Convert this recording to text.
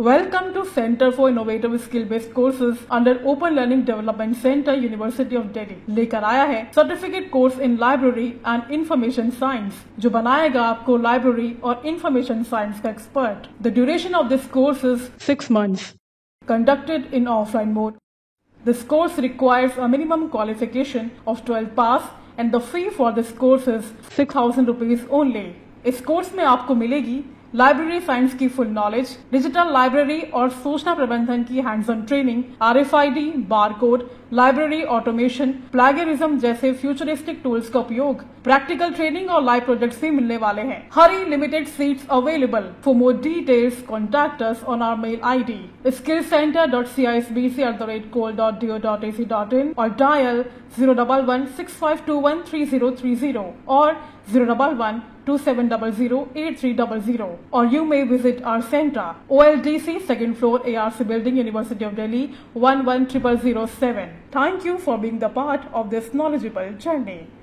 Welcome to Center for Innovative Skill-Based Courses under Open Learning Development Center, University of Delhi. लेकर आया है certificate course in library and information science, जो बनाएगा आपको library और information science का expert. The duration of this course is 6 months. Conducted in offline mode. This course requires a minimum qualification of 12 pass and the fee for this course is 6,000 rupees only. इस course में आपको मिलेगी library science की full knowledge, digital library और सूचना प्रबंधन की hands on training, RFID, barcode, library automation, plagiarism जैसे फ्यूचरिस्टिक टूल्स का उपयोग, प्रैक्टिकल ट्रेनिंग और लाइव प्रोजेक्ट्स भी मिलने वाले हैं. Hurry limited seats available. For more details contact us on our mail ID skillcenter.cisbc@col.do.ac.in or dial 011-6521-3030 or 011-2700-8300, or you may visit our center, OLDC, 2nd floor, ARC Building, University of Delhi, 11007. Thank you for being the part of this knowledgeable journey.